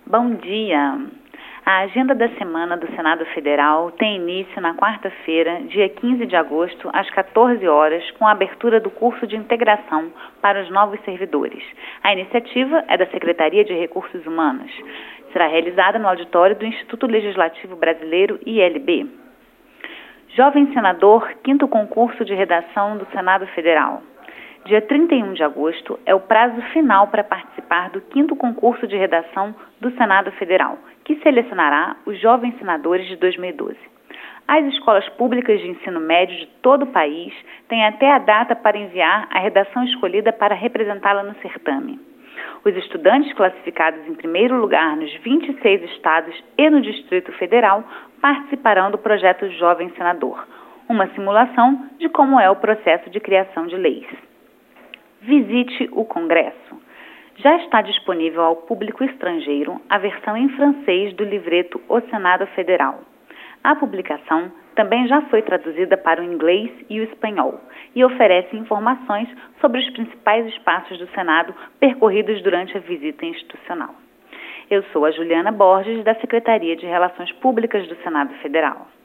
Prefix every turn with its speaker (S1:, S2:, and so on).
S1: Bom dia! A agenda da semana do Senado Federal tem início na quarta-feira, dia 15 de agosto, às 14 horas, com a abertura do curso de integração para os novos servidores. A iniciativa é da Secretaria de Recursos Humanos. Será realizada no auditório do Instituto Legislativo Brasileiro, ILB. Jovem Senador, 5º concurso de redação do Senado Federal. Dia 31 de agosto é o prazo final para participar do 5º concurso de redação do Senado Federal, que selecionará os jovens senadores de 2012. As escolas públicas de ensino médio de todo o país têm até a data para enviar a redação escolhida para representá-la no certame. Os estudantes classificados em primeiro lugar nos 26 estados e no Distrito Federal participarão do projeto Jovem Senador, uma simulação de como é o processo de criação de leis. Visite o Congresso. Já está disponível ao público estrangeiro a versão em francês do livreto O Senado Federal. A publicação também já foi traduzida para o inglês e o espanhol e oferece informações sobre os principais espaços do Senado percorridos durante a visita institucional. Eu sou a Juliana Borges, da Secretaria de Relações Públicas do Senado Federal.